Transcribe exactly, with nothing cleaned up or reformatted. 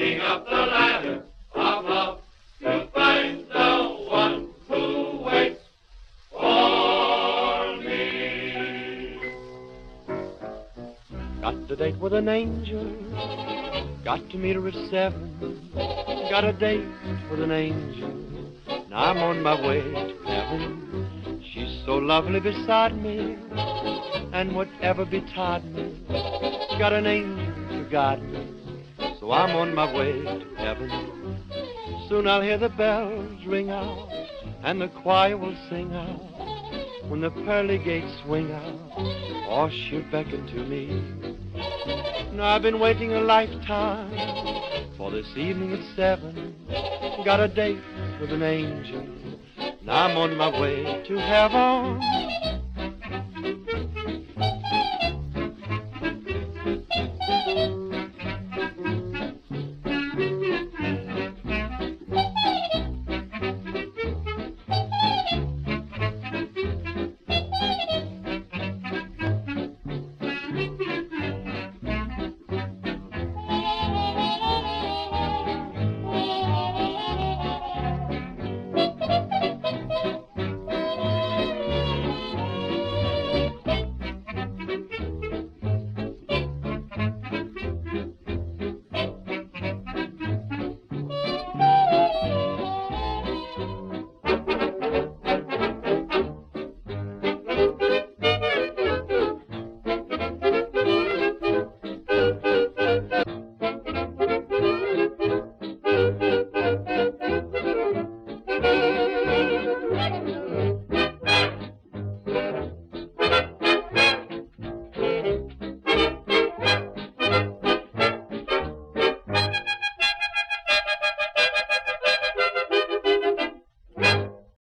climbing up the ladder of love to find the one who waits for me. Got to date with an angel, got to meet her at seven. Got a date with an angel, now I'm on my way to heaven. She's so lovely beside me, and whatever betide me, got an angel to guide me, so I'm on my way to heaven. Soon I'll hear the bells ring out, and the choir will sing out, when the pearly gates swing out, or she'll beckon to me. Now I've been waiting a lifetime for this evening at seven. Got a date with an angel, now I'm on my way to heaven.